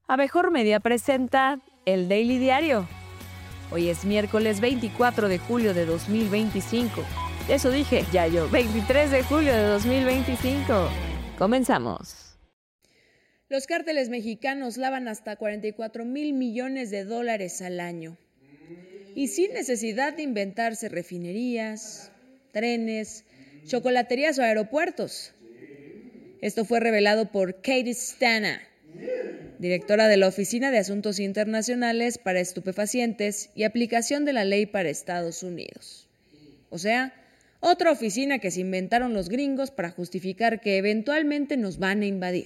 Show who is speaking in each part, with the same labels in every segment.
Speaker 1: Abejorro Media presenta El Daily Diario. Hoy es miércoles 24 de julio de 2025. Eso dije, ya yo, 23 de julio de 2025. Comenzamos.
Speaker 2: Los cárteles mexicanos lavan hasta 44,000 millones de dólares al año. Y sin necesidad de inventarse refinerías, trenes, chocolaterías o aeropuertos. Esto fue revelado por Katie Stana, directora de la Oficina de Asuntos Internacionales para Estupefacientes y Aplicación de la Ley para Estados Unidos. O sea, otra oficina que se inventaron los gringos para justificar que eventualmente nos van a invadir.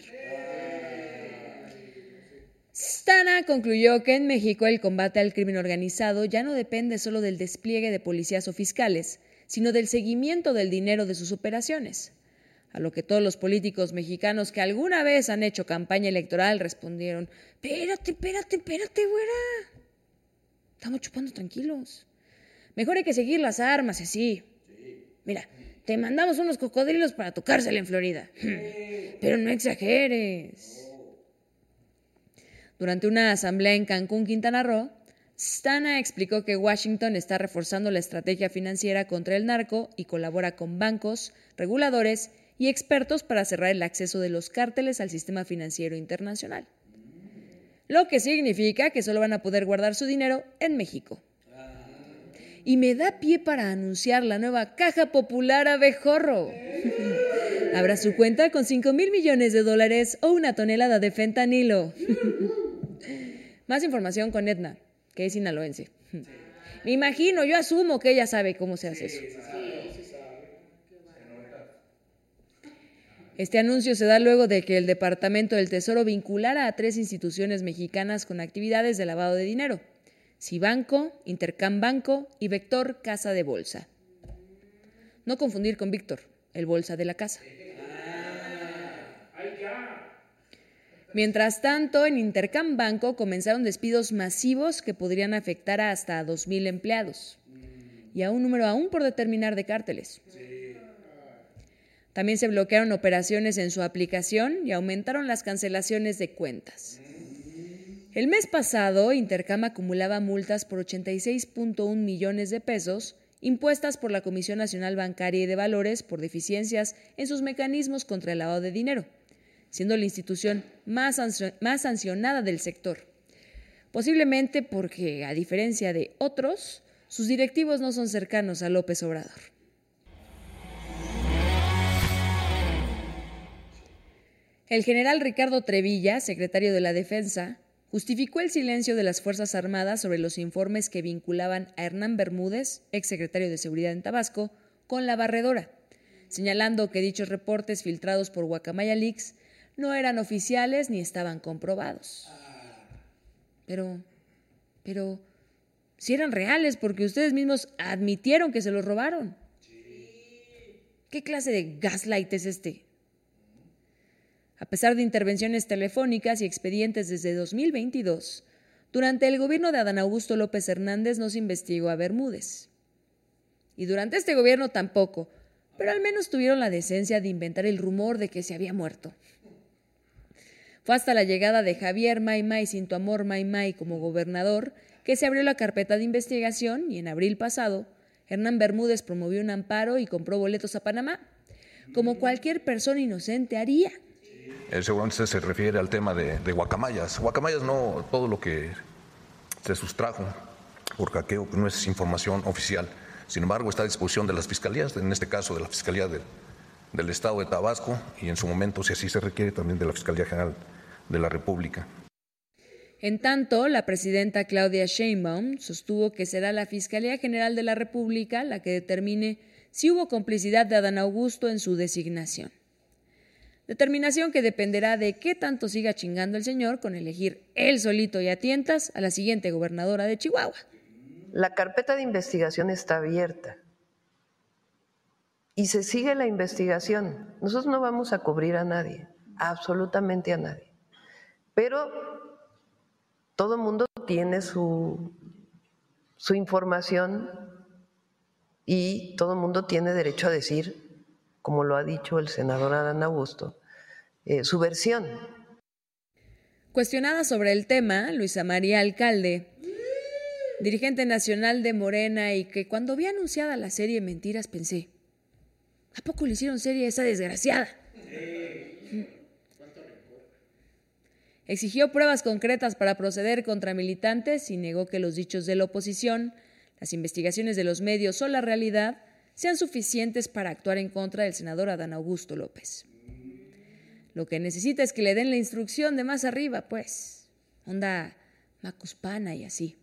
Speaker 2: Stana concluyó que en México el combate al crimen organizado ya no depende solo del despliegue de policías o fiscales, sino del seguimiento del dinero de sus operaciones. A lo que todos los políticos mexicanos que alguna vez han hecho campaña electoral respondieron: espérate, güera. Estamos chupando tranquilos. Mejor hay que seguir las armas, así. Mira, te mandamos unos cocodrilos para tu cárcel en Florida. Pero no exageres. Durante una asamblea en Cancún, Quintana Roo, Stana explicó que Washington está reforzando la estrategia financiera contra el narco y colabora con bancos, reguladores y expertos para cerrar el acceso de los cárteles al sistema financiero internacional. Lo que significa que solo van a poder guardar su dinero en México. Y me da pie para anunciar la nueva Caja Popular Abejorro. Abra su cuenta con 5,000 millones de dólares o una tonelada de fentanilo. Más información con Edna, que es sinaloense. Me imagino, yo asumo que ella sabe cómo se hace eso. Este anuncio se da luego de que el Departamento del Tesoro vinculara a 3 instituciones mexicanas con actividades de lavado de dinero: Cibanco, Intercam Banco y Vector Casa de Bolsa. No confundir con Víctor, el bolsa de la casa. Mientras tanto, en Intercam Banco comenzaron despidos masivos que podrían afectar a hasta 2,000 empleados y a un número aún por determinar de cárteles. También se bloquearon operaciones en su aplicación y aumentaron las cancelaciones de cuentas. El mes pasado, Intercam acumulaba multas por 86.1 millones de pesos impuestas por la Comisión Nacional Bancaria y de Valores por deficiencias en sus mecanismos contra el lavado de dinero, siendo la institución más sancionada del sector. Posiblemente porque, a diferencia de otros, sus directivos no son cercanos a López Obrador. El general Ricardo Trevilla, secretario de la Defensa, justificó el silencio de las Fuerzas Armadas sobre los informes que vinculaban a Hernán Bermúdez, exsecretario de Seguridad en Tabasco, con la barredora, señalando que dichos reportes filtrados por Guacamaya Leaks no eran oficiales ni estaban comprobados. Pero, si eran reales, porque ustedes mismos admitieron que se los robaron. ¿Qué clase de gaslight es este? A pesar de intervenciones telefónicas y expedientes desde 2022, durante el gobierno de Adán Augusto López Hernández no se investigó a Bermúdez. Y durante este gobierno tampoco, pero al menos tuvieron la decencia de inventar el rumor de que se había muerto. Fue hasta la llegada de Javier May Sin Tu Amor May como gobernador que se abrió la carpeta de investigación y en abril pasado, Hernán Bermúdez promovió un amparo y compró boletos a Panamá, como cualquier persona inocente haría.
Speaker 3: Seguramente usted se refiere al tema de Guacamayas. Guacamayas no, todo lo que se sustrajo por hackeo no es información oficial. Sin embargo, está a disposición de las fiscalías, en este caso de la Fiscalía del Estado de Tabasco y en su momento, si así se requiere, también de la Fiscalía General de la República.
Speaker 2: En tanto, la presidenta Claudia Sheinbaum sostuvo que será la Fiscalía General de la República la que determine si hubo complicidad de Adán Augusto en su designación. Determinación que dependerá de qué tanto siga chingando el señor con elegir él solito y a tientas a la siguiente gobernadora de Chihuahua.
Speaker 4: La carpeta de investigación está abierta y se sigue la investigación. Nosotros no vamos a cubrir a nadie, absolutamente a nadie. Pero todo el mundo tiene su información y todo el mundo tiene derecho a decir, como lo ha dicho el senador Adán Augusto, su versión.
Speaker 2: Cuestionada sobre el tema, Luisa María Alcalde, dirigente nacional de Morena, y que cuando vi anunciada la serie Mentiras pensé, ¿a poco le hicieron serie a esa desgraciada? Exigió pruebas concretas para proceder contra militantes y negó que los dichos de la oposición, las investigaciones de los medios o la realidad sean suficientes para actuar en contra del senador Adán Augusto López. Lo que necesita es que le den la instrucción de más arriba, pues. Onda Macuspana y así.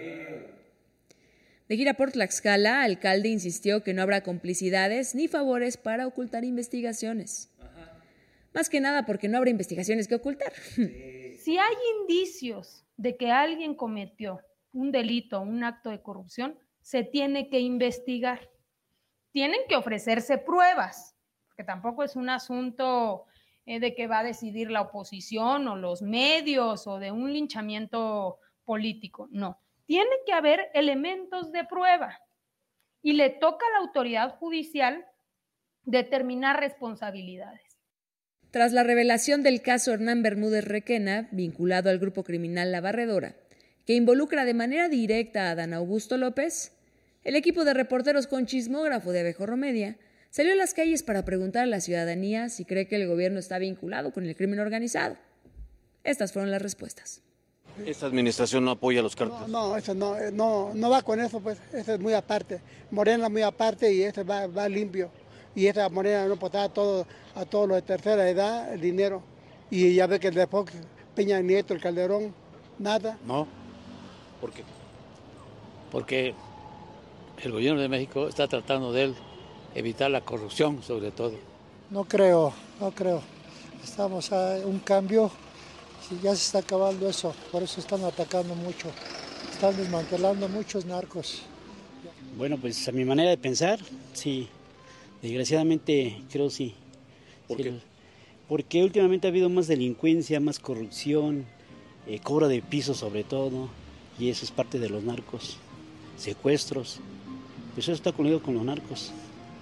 Speaker 2: De gira por Tlaxcala, Alcalde insistió que no habrá complicidades ni favores para ocultar investigaciones. Más que nada porque no habrá investigaciones que ocultar.
Speaker 5: Si hay indicios de que alguien cometió un delito, un acto de corrupción, se tiene que investigar. Tienen que ofrecerse pruebas, porque tampoco es un asunto de que va a decidir la oposición o los medios o de un linchamiento político. No, tiene que haber elementos de prueba y le toca a la autoridad judicial determinar responsabilidades.
Speaker 2: Tras la revelación del caso Hernán Bermúdez Requena, vinculado al grupo criminal La Barredora, que involucra de manera directa a Adán Augusto López, el equipo de reporteros con chismógrafo de Abejorro Media salió a las calles para preguntar a la ciudadanía si cree que el gobierno está vinculado con el crimen organizado. Estas fueron las respuestas.
Speaker 6: ¿Esta administración no apoya a los cárteles?
Speaker 7: No, eso no va con eso, pues. Eso es muy aparte. Morena muy aparte y este va limpio. Y esta Morena no aportaba a todos los de tercera edad el dinero. Y ya ve que el de Fox, Peña Nieto, el Calderón, nada.
Speaker 6: No. ¿Por qué?
Speaker 8: Porque el gobierno de México está tratando de evitar la corrupción, sobre todo.
Speaker 7: No creo. Estamos a un cambio. Sí, ya se está acabando eso, por eso están atacando mucho. Están desmantelando muchos narcos.
Speaker 8: Bueno, pues a mi manera de pensar, sí. Desgraciadamente creo sí.
Speaker 6: ¿Por qué?
Speaker 8: Porque últimamente ha habido más delincuencia, más corrupción, cobro de piso sobre todo, y eso es parte de los narcos, secuestros. Pues eso está unido con los narcos.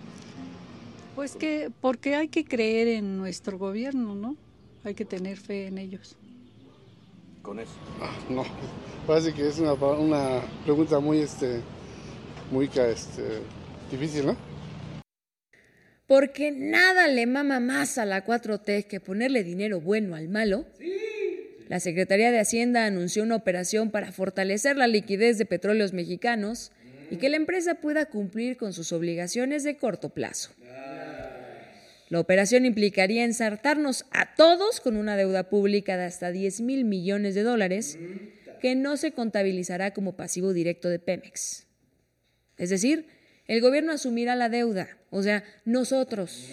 Speaker 9: Pues que porque hay que creer en nuestro gobierno, ¿no? Hay que tener fe en ellos.
Speaker 6: ¿Con eso?
Speaker 10: No, parece que es una pregunta muy difícil, ¿no?
Speaker 2: Porque nada le mama más a la 4T que ponerle dinero bueno al malo. La Secretaría de Hacienda anunció una operación para fortalecer la liquidez de Petróleos Mexicanos y que la empresa pueda cumplir con sus obligaciones de corto plazo. La operación implicaría ensartarnos a todos con una deuda pública de hasta $10,000 millones que no se contabilizará como pasivo directo de Pemex. Es decir, el gobierno asumirá la deuda, o sea, nosotros.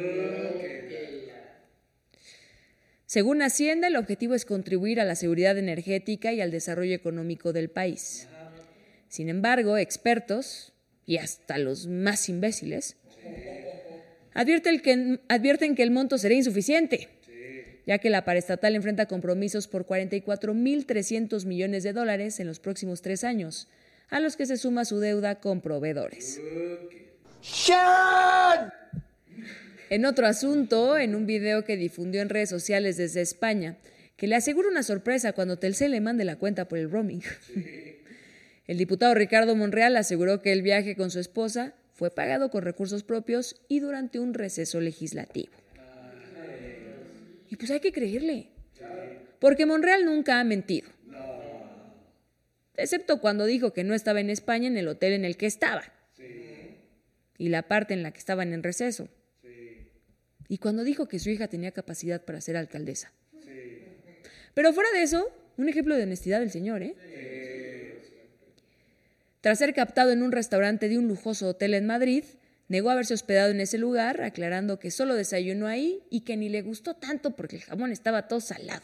Speaker 2: Según Hacienda, el objetivo es contribuir a la seguridad energética y al desarrollo económico del país. Sin embargo, expertos, y hasta los más imbéciles, advierten que el monto será insuficiente, ya que la paraestatal enfrenta compromisos por $44,300 millones en los próximos 3 años, a los que se suma su deuda con proveedores. En otro asunto, en un video que difundió en redes sociales desde España, que le asegura una sorpresa cuando Telcel le mande la cuenta por el roaming, el diputado Ricardo Monreal aseguró que el viaje con su esposa fue pagado con recursos propios y durante un receso legislativo. Y pues hay que creerle, porque Monreal nunca ha mentido. Excepto cuando dijo que no estaba en España en el hotel en el que estaba. Y la parte en la que estaban en receso. Y cuando dijo que su hija tenía capacidad para ser alcaldesa. Pero fuera de eso, un ejemplo de honestidad del señor, Tras ser captado en un restaurante de un lujoso hotel en Madrid, negó haberse hospedado en ese lugar, aclarando que solo desayunó ahí y que ni le gustó tanto porque el jamón estaba todo salado.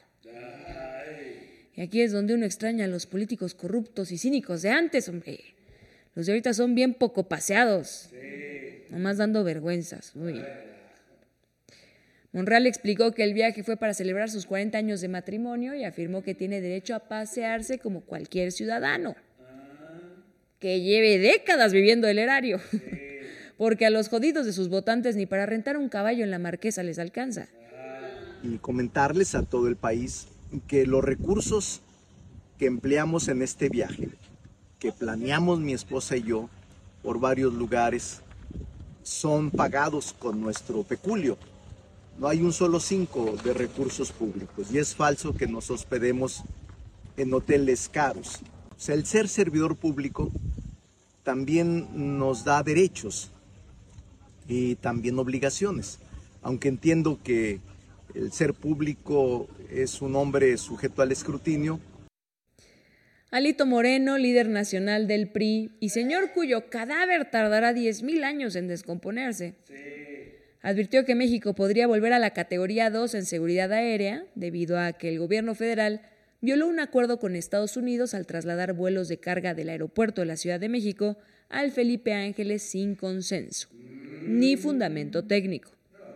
Speaker 2: Y aquí es donde uno extraña a los políticos corruptos y cínicos de antes, hombre. Los de ahorita son bien poco paseados, nomás dando vergüenzas. Uy. Monreal explicó que el viaje fue para celebrar sus 40 años de matrimonio y afirmó que tiene derecho a pasearse como cualquier ciudadano, que lleve décadas viviendo el erario, porque a los jodidos de sus votantes ni para rentar un caballo en la Marquesa les alcanza.
Speaker 11: Y comentarles a todo el país que los recursos que empleamos en este viaje, que planeamos mi esposa y yo por varios lugares, son pagados con nuestro peculio. No hay un solo 5 de recursos públicos y es falso que nos hospedemos en hoteles caros. O sea, el ser servidor público también nos da derechos y también obligaciones, aunque entiendo que el ser público es un hombre sujeto al escrutinio.
Speaker 2: Alito Moreno, líder nacional del PRI y señor cuyo cadáver tardará 10,000 años en descomponerse, advirtió que México podría volver a la categoría 2 en seguridad aérea debido a que el gobierno federal violó un acuerdo con Estados Unidos al trasladar vuelos de carga del aeropuerto de la Ciudad de México al Felipe Ángeles sin consenso ni fundamento técnico.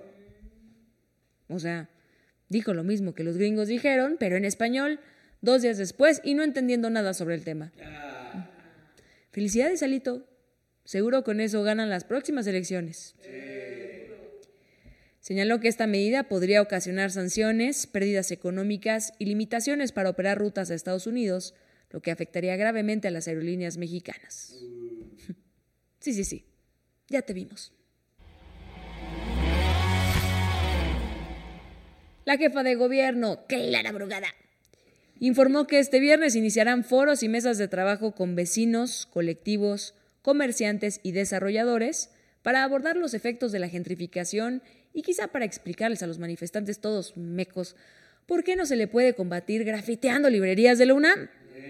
Speaker 2: O sea, dijo lo mismo que los gringos dijeron, pero en español, 2 días después y no entendiendo nada sobre el tema. Felicidades, Alito. Seguro con eso ganan las próximas elecciones. Señaló que esta medida podría ocasionar sanciones, pérdidas económicas y limitaciones para operar rutas a Estados Unidos, lo que afectaría gravemente a las aerolíneas mexicanas. Sí. Ya te vimos. La jefa de gobierno, Clara Brugada, informó que este viernes iniciarán foros y mesas de trabajo con vecinos, colectivos, comerciantes y desarrolladores para abordar los efectos de la gentrificación y quizá para explicarles a los manifestantes todos mecos por qué no se le puede combatir grafiteando librerías de la UNAM.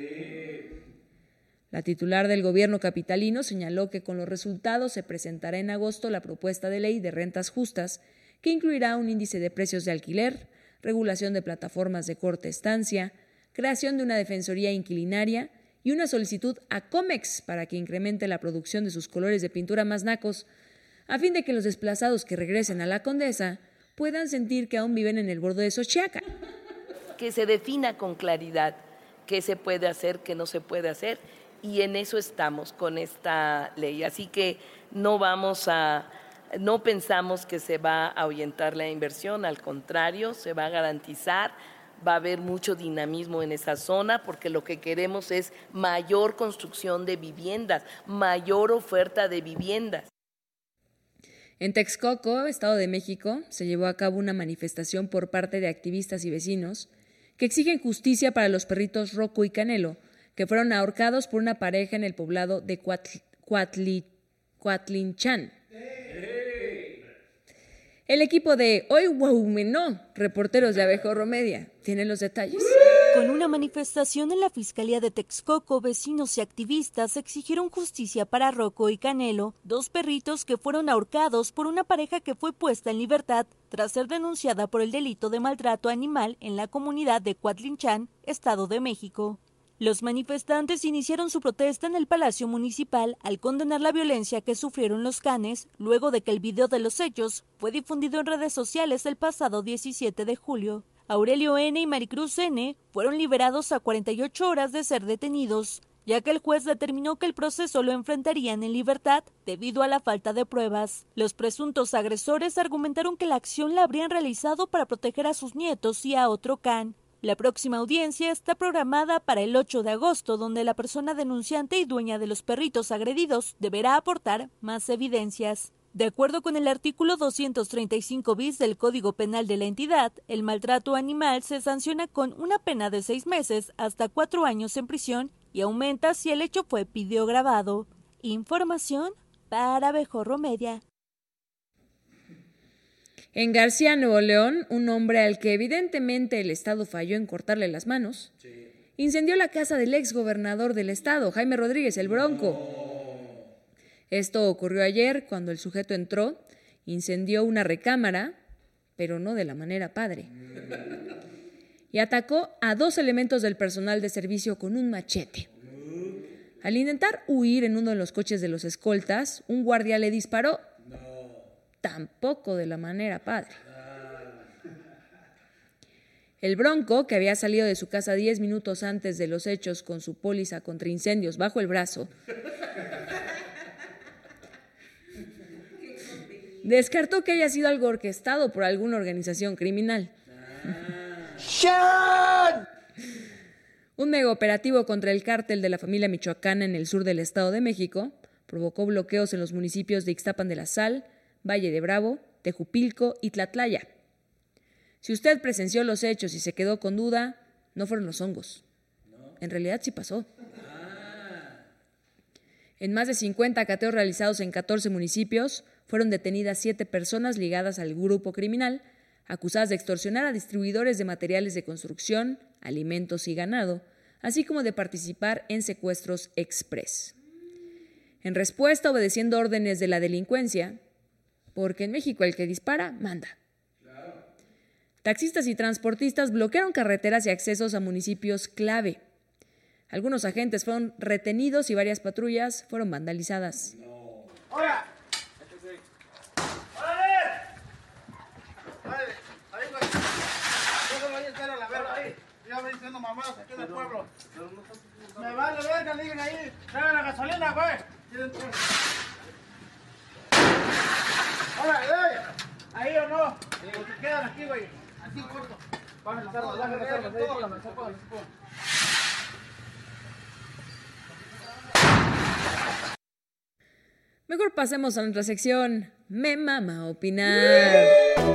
Speaker 2: La titular del gobierno capitalino señaló que con los resultados se presentará en agosto la propuesta de ley de rentas justas que incluirá un índice de precios de alquiler, regulación de plataformas de corta estancia, creación de una defensoría inquilinaria y una solicitud a Comex para que incremente la producción de sus colores de pintura más nacos, a fin de que los desplazados que regresen a la Condesa puedan sentir que aún viven en el borde de Xochiaca.
Speaker 12: Que se defina con claridad qué se puede hacer, qué no se puede hacer, y en eso estamos con esta ley. Así que no pensamos que se va a ahuyentar la inversión, al contrario, se va a garantizar, va a haber mucho dinamismo en esa zona porque lo que queremos es mayor construcción de viviendas, mayor oferta de viviendas.
Speaker 2: En Texcoco, Estado de México, se llevó a cabo una manifestación por parte de activistas y vecinos que exigen justicia para los perritos Rocco y Canelo, que fueron ahorcados por una pareja en el poblado de Cuatlinchan. El equipo de Hoy Guaumenó, reporteros de Abejorro Media, tienen los detalles.
Speaker 13: Con una manifestación en la Fiscalía de Texcoco, vecinos y activistas exigieron justicia para Rocco y Canelo, 2 perritos que fueron ahorcados por una pareja que fue puesta en libertad tras ser denunciada por el delito de maltrato animal en la comunidad de Cuatlinchan, Estado de México. Los manifestantes iniciaron su protesta en el Palacio Municipal al condenar la violencia que sufrieron los canes luego de que el video de los hechos fue difundido en redes sociales el pasado 17 de julio. Aurelio N. y Maricruz N. fueron liberados a 48 horas de ser detenidos, ya que el juez determinó que el proceso lo enfrentarían en libertad debido a la falta de pruebas. Los presuntos agresores argumentaron que la acción la habrían realizado para proteger a sus nietos y a otro can. La próxima audiencia está programada para el 8 de agosto, donde la persona denunciante y dueña de los perritos agredidos deberá aportar más evidencias. De acuerdo con el artículo 235 bis del Código Penal de la entidad, el maltrato animal se sanciona con una pena de 6 meses hasta 4 años en prisión y aumenta si el hecho fue videograbado. Información para Abejorro Media.
Speaker 2: En García, Nuevo León, un hombre al que evidentemente el Estado falló en cortarle las manos, incendió la casa del exgobernador del Estado, Jaime Rodríguez, el Bronco. Esto ocurrió ayer cuando el sujeto entró, incendió una recámara, pero no de la manera padre, y atacó a 2 elementos del personal de servicio con un machete. Al intentar huir en uno de los coches de los escoltas, un guardia le disparó, tampoco de la manera padre. El Bronco, que había salido de su casa 10 minutos antes de los hechos con su póliza contra incendios bajo el brazo, descartó que haya sido algo orquestado por alguna organización criminal. Un mega operativo contra el cártel de la familia michoacana en el sur del Estado de México provocó bloqueos en los municipios de Ixtapan de la Sal, Valle de Bravo, Tejupilco y Tlatlaya. Si usted presenció los hechos y se quedó con duda, no fueron los hongos. En realidad sí pasó. En más de 50 cateos realizados en 14 municipios, fueron detenidas 7 personas ligadas al grupo criminal, acusadas de extorsionar a distribuidores de materiales de construcción, alimentos y ganado, así como de participar en secuestros express. En respuesta, obedeciendo órdenes de la delincuencia, porque en México el que dispara, manda. Taxistas y transportistas bloquearon carreteras y accesos a municipios clave. Algunos agentes fueron retenidos y varias patrullas fueron vandalizadas.
Speaker 14: ¡Hola! Ya me diciendo mamadas aquí en el pueblo. Me vale verga, liguen ahí. Traigan la gasolina, güey. Hola, ahí o no. Los que quedan aquí, güey. Aquí corto. Bajen las armas, bajen las armas. Ahí pónganlas, pónganlas.
Speaker 2: Mejor pasemos a nuestra sección Me Mama Opinar.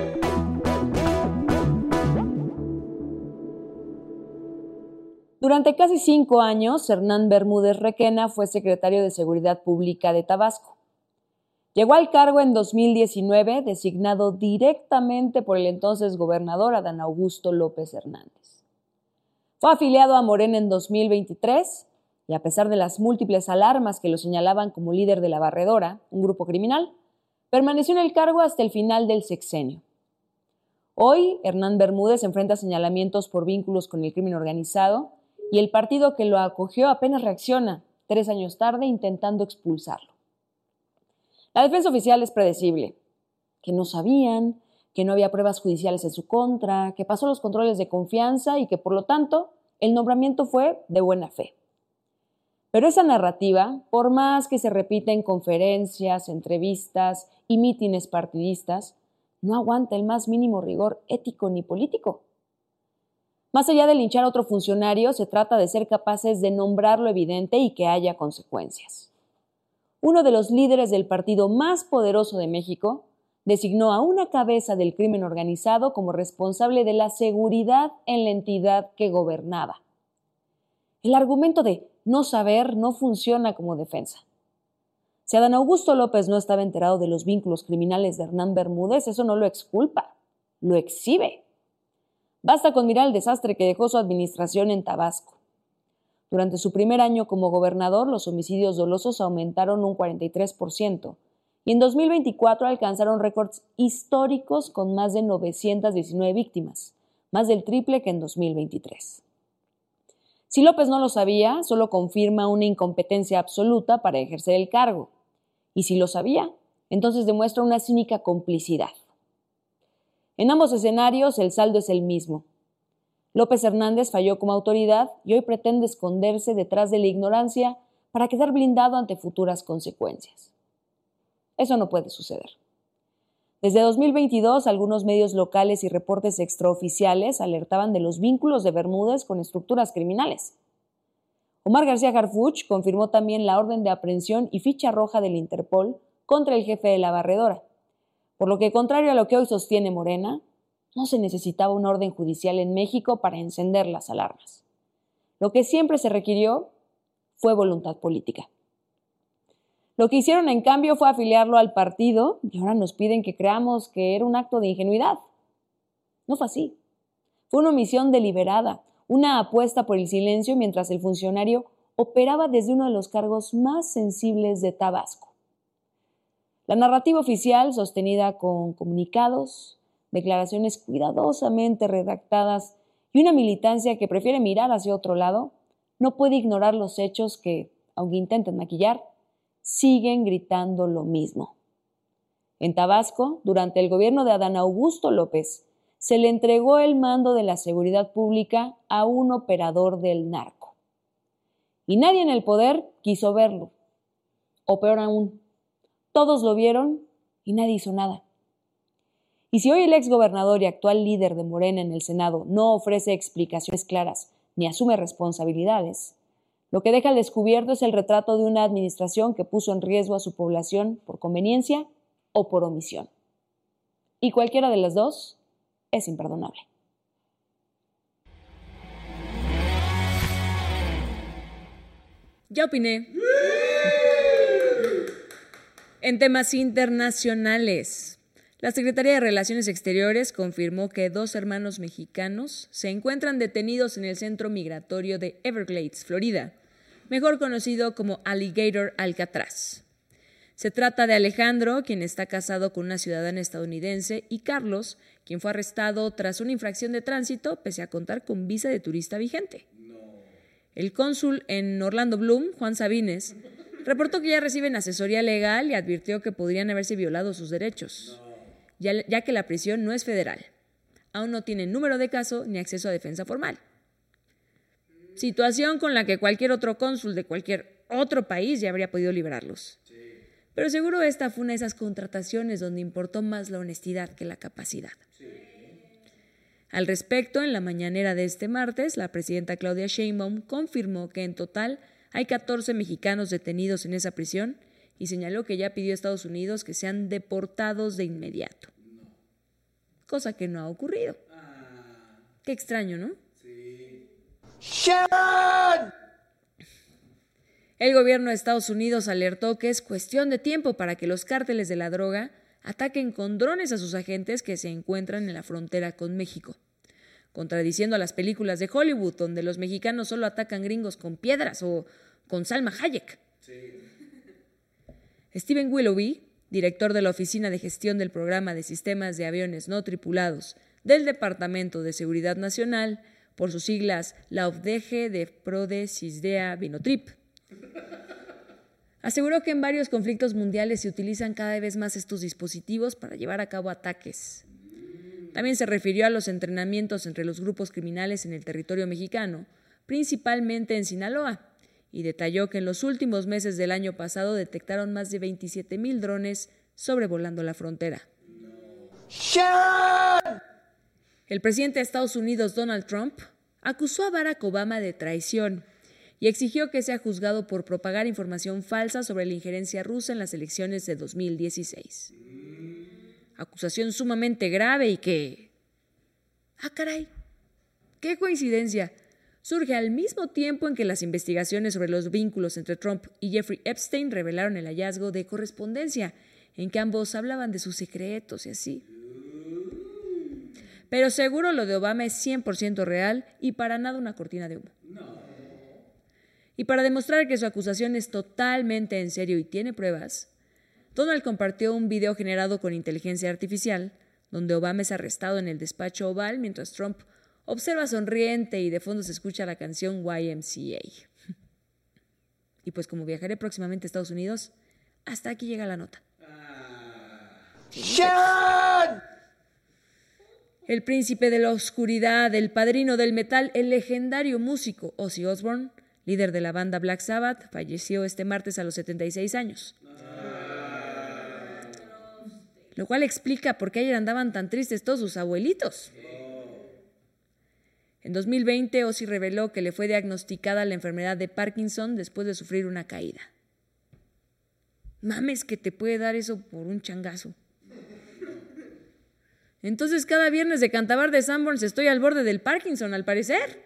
Speaker 2: Durante casi 5 años, Hernán Bermúdez Requena fue secretario de Seguridad Pública de Tabasco. Llegó al cargo en 2019, designado directamente por el entonces gobernador Adán Augusto López Hernández. Fue afiliado a Morena en 2023 y a pesar de las múltiples alarmas que lo señalaban como líder de la Barredora, un grupo criminal, permaneció en el cargo hasta el final del sexenio. Hoy, Hernán Bermúdez enfrenta señalamientos por vínculos con el crimen organizado y el partido que lo acogió apenas reacciona, 3 años tarde, intentando expulsarlo. La defensa oficial es predecible, que no sabían, que no había pruebas judiciales en su contra, que pasó los controles de confianza y que, por lo tanto, el nombramiento fue de buena fe. Pero esa narrativa, por más que se repita en conferencias, entrevistas y mítines partidistas, no aguanta el más mínimo rigor ético ni político. Más allá de linchar a otro funcionario, se trata de ser capaces de nombrar lo evidente y que haya consecuencias. Uno de los líderes del partido más poderoso de México designó a una cabeza del crimen organizado como responsable de la seguridad en la entidad que gobernaba. El argumento de no saber no funciona como defensa. Si Adán Augusto López no estaba enterado de los vínculos criminales de Hernán Bermúdez, eso no lo exculpa, lo exhibe. Basta con mirar el desastre que dejó su administración en Tabasco. Durante su primer año como gobernador, los homicidios dolosos aumentaron un 43% y en 2024 alcanzaron récords históricos con más de 919 víctimas, más del triple que en 2023. Si López no lo sabía, solo confirma una incompetencia absoluta para ejercer el cargo. Y si lo sabía, entonces demuestra una cínica complicidad. En ambos escenarios, el saldo es el mismo. López Hernández falló como autoridad y hoy pretende esconderse detrás de la ignorancia para quedar blindado ante futuras consecuencias. Eso no puede suceder. Desde 2022, algunos medios locales y reportes extraoficiales alertaban de los vínculos de Bermúdez con estructuras criminales. Omar García Harfuch confirmó también la orden de aprehensión y ficha roja del Interpol contra el jefe de la Barredora, por lo que, contrario a lo que hoy sostiene Morena, no se necesitaba una orden judicial en México para encender las alarmas. Lo que siempre se requirió fue voluntad política. Lo que hicieron, en cambio, fue afiliarlo al partido y ahora nos piden que creamos que era un acto de ingenuidad. No fue así. Fue una omisión deliberada, una apuesta por el silencio mientras el funcionario operaba desde uno de los cargos más sensibles de Tabasco. La narrativa oficial, sostenida con comunicados, declaraciones cuidadosamente redactadas y una militancia que prefiere mirar hacia otro lado, no puede ignorar los hechos que, aunque intenten maquillar, siguen gritando lo mismo. En Tabasco, durante el gobierno de Adán Augusto López, se le entregó el mando de la seguridad pública a un operador del narco. Y nadie en el poder quiso verlo. O peor aún, todos lo vieron y nadie hizo nada. Y si hoy el exgobernador y actual líder de Morena en el Senado no ofrece explicaciones claras ni asume responsabilidades, lo que deja al descubierto es el retrato de una administración que puso en riesgo a su población por conveniencia o por omisión. Y cualquiera de las dos es imperdonable. Ya opiné. En temas internacionales, la Secretaría de Relaciones Exteriores confirmó que 2 hermanos mexicanos se encuentran detenidos en el centro migratorio de Everglades, Florida, mejor conocido como Alligator Alcatraz. Se trata de Alejandro, quien está casado con una ciudadana estadounidense, y Carlos, quien fue arrestado tras una infracción de tránsito pese a contar con visa de turista vigente. El cónsul en Orlando Bloom, Juan Sabines, reportó que ya reciben asesoría legal y advirtió que podrían haberse violado sus derechos, ya que la prisión no es federal. Aún no tienen número de caso ni acceso a defensa formal. Situación con la que cualquier otro cónsul de cualquier otro país ya habría podido liberarlos. Pero seguro esta fue una de esas contrataciones donde importó más la honestidad que la capacidad. Al respecto, en la mañanera de este martes, la presidenta Claudia Sheinbaum confirmó que en total hay 14 mexicanos detenidos en esa prisión y señaló que ya pidió a Estados Unidos que sean deportados de inmediato. Cosa que no ha ocurrido. Qué extraño, ¿no? El gobierno de Estados Unidos alertó que es cuestión de tiempo para que los cárteles de la droga ataquen con drones a sus agentes que se encuentran en la frontera con México, contradiciendo a las películas de Hollywood, donde los mexicanos solo atacan gringos con piedras o con Salma Hayek. Stephen Willoughby, director de la Oficina de Gestión del Programa de Sistemas de Aviones No Tripulados del Departamento de Seguridad Nacional, por sus siglas la OFDG de Prode Cisdea Vinotrip, aseguró que en varios conflictos mundiales se utilizan cada vez más estos dispositivos para llevar a cabo ataques. También se refirió a los entrenamientos entre los grupos criminales en el territorio mexicano, principalmente en Sinaloa, y detalló que en los últimos meses del año pasado detectaron más de 27,000 drones sobrevolando la frontera. El presidente de Estados Unidos, Donald Trump, acusó a Barack Obama de traición y exigió que sea juzgado por propagar información falsa sobre la injerencia rusa en las elecciones de 2016. Acusación sumamente grave y que... ¡Ah, caray! ¡Qué coincidencia! Surge al mismo tiempo en que las investigaciones sobre los vínculos entre Trump y Jeffrey Epstein revelaron el hallazgo de correspondencia en que ambos hablaban de sus secretos y así. Pero seguro lo de Obama es 100% real y para nada una cortina de humo. Y para demostrar que su acusación es totalmente en serio y tiene pruebas, Donald compartió un video generado con inteligencia artificial, donde Obama es arrestado en el despacho oval mientras Trump observa sonriente y de fondo se escucha la canción YMCA. Y pues como viajaré próximamente a Estados Unidos, hasta aquí llega la nota. El príncipe de la oscuridad, el padrino del metal, el legendario músico Ozzy Osbourne, líder de la banda Black Sabbath, falleció este martes a los 76 años. Lo cual explica por qué ayer andaban tan tristes todos sus abuelitos. En 2020, Ozzy reveló que le fue diagnosticada la enfermedad de Parkinson después de sufrir una caída. Mames que te puede dar eso por un changazo. Entonces cada viernes de Cantabar de Sanborns estoy al borde del Parkinson, al parecer.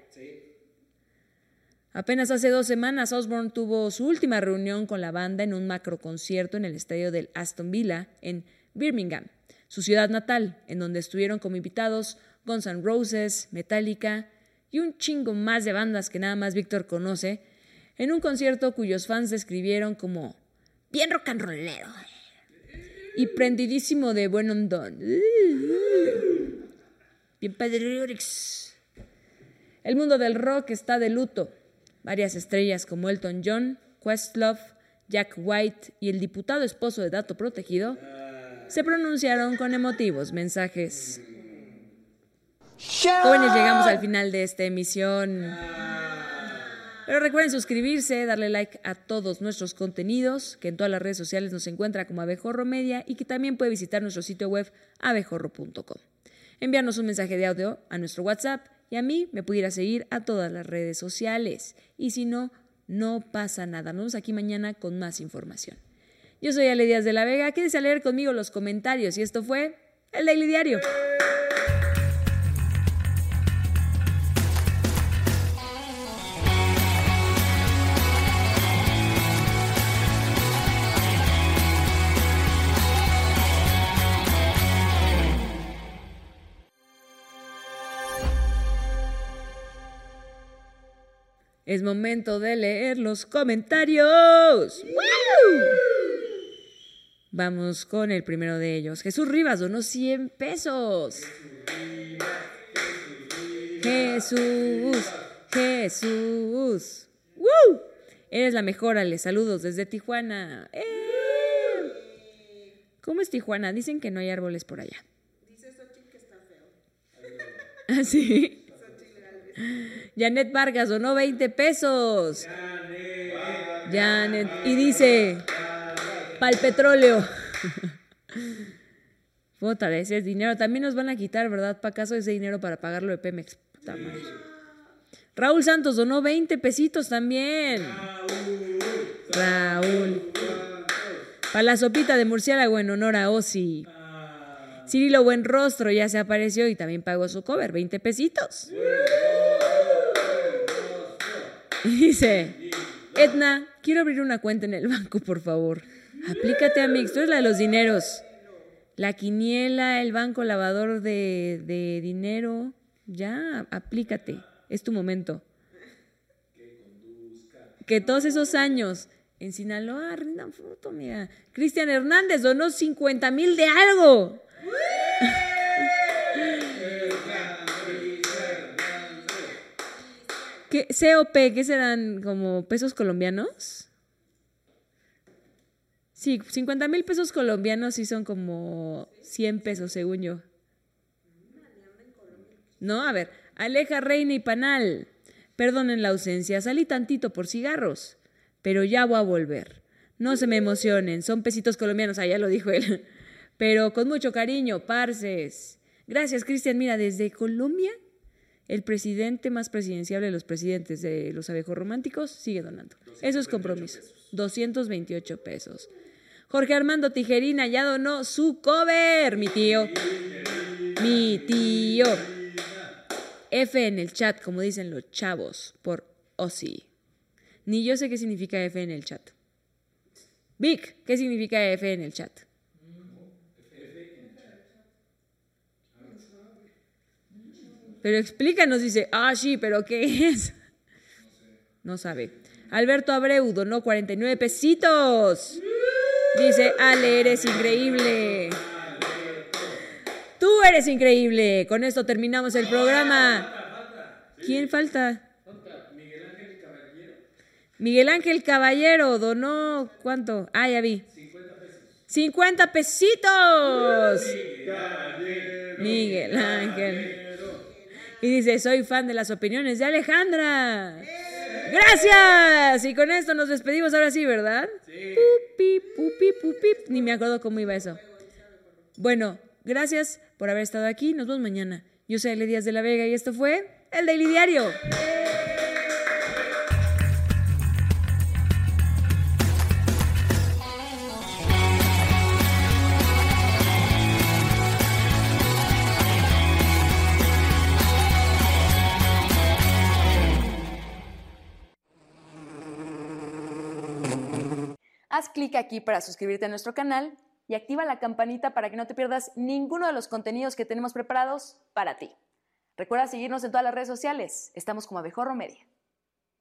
Speaker 2: Apenas hace 2 semanas, Osbourne tuvo su última reunión con la banda en un macroconcierto en el estadio del Aston Villa, en Birmingham, su ciudad natal, en donde estuvieron como invitados Guns N' Roses, Metallica y un chingo más de bandas que nada más Víctor conoce, en un concierto cuyos fans describieron como bien rock and rollero y prendidísimo de buen ondón. Bien padriorix. El mundo del rock está de luto. Varias estrellas como Elton John, Questlove, Jack White y el diputado esposo de Dato Protegido se pronunciaron con emotivos mensajes. Jóvenes, llegamos al final de esta emisión. Pero recuerden suscribirse, darle like a todos nuestros contenidos, que en todas las redes sociales nos encuentra como Abejorro Media y que también puede visitar nuestro sitio web abejorro.com. Enviarnos un mensaje de audio a nuestro WhatsApp y a mí me pudiera seguir a todas las redes sociales. Y si no, no pasa nada. Nos vemos aquí mañana con más información. Yo soy Ale Díaz de la Vega. Quédese a leer conmigo los comentarios y esto fue el Daily Diario. Es momento de leer los comentarios. ¡Woo! Vamos con el primero de ellos. Jesús Rivas donó 100 pesos. Jesús. ¡Woo! Eres la mejor, Ale. Saludos desde Tijuana. ¿Cómo es Tijuana? Dicen que no hay árboles por allá.
Speaker 15: Dice Xochitl que está feo.
Speaker 2: ¿Ah, sí? Janet Vargas donó 20 pesos. Janet. Y dice, pa'l petróleo. Puta, ese es dinero. También nos van a quitar, ¿verdad? ¿Para acaso ese dinero para pagarlo de Pemex? Puta madre. Raúl Santos donó 20 pesitos también. Raúl. Para la sopita de murciélago en honor a Ozzy. Cirilo Buenrostro ya se apareció y también pagó su cover, 20 pesitos. Y dice, Edna, quiero abrir una cuenta en el banco, por favor. Aplícate, Amix, tú eres la de los dineros. La quiniela, el banco lavador de dinero. Ya, aplícate, es tu momento. Que todos esos años en Sinaloa rindan fruto, mira. Cristian Hernández donó 50,000 de algo. ¿Qué, COP, qué serán? ¿Como pesos colombianos? Sí, 50,000 pesos colombianos sí son como 100 pesos, según yo. No, a ver, Aleja Reina y Panal. Perdonen la ausencia, salí tantito por cigarros, pero ya voy a volver. No se me emocionen, son pesitos colombianos, ya lo dijo él. Pero con mucho cariño, parces. Gracias, Cristian. Mira, desde Colombia, el presidente más presidenciable de los presidentes de los abejorrománticos sigue donando. Eso es compromiso. 228 pesos. Jorge Armando Tijerina ya donó su cover, mi tío. F en el chat, como dicen los chavos, por Ozzy. Ni yo sé qué significa F en el chat. Vic, ¿qué significa F en el chat? Pero explícanos, dice, sí, pero ¿qué es? No sabe. Alberto Abreu donó 49 pesitos. Dice, Ale, eres increíble. Tú eres increíble. Con esto terminamos el programa. ¿Quién falta? Miguel Ángel Caballero donó, ¿cuánto? Ya vi. 50 pesitos. Miguel Ángel. Y dice, soy fan de las opiniones de Alejandra. ¡Gracias! Y con esto nos despedimos ahora sí, ¿verdad? Sí. Pupi. Ni me acuerdo cómo iba eso. Bueno, gracias por haber estado aquí. Nos vemos mañana. Yo soy Ale Díaz de la Vega y esto fue El Daily Diario.
Speaker 1: Haz clic aquí para suscribirte a nuestro canal y activa la campanita para que no te pierdas ninguno de los contenidos que tenemos preparados para ti. Recuerda seguirnos en todas las redes sociales. Estamos como Abejorro Media.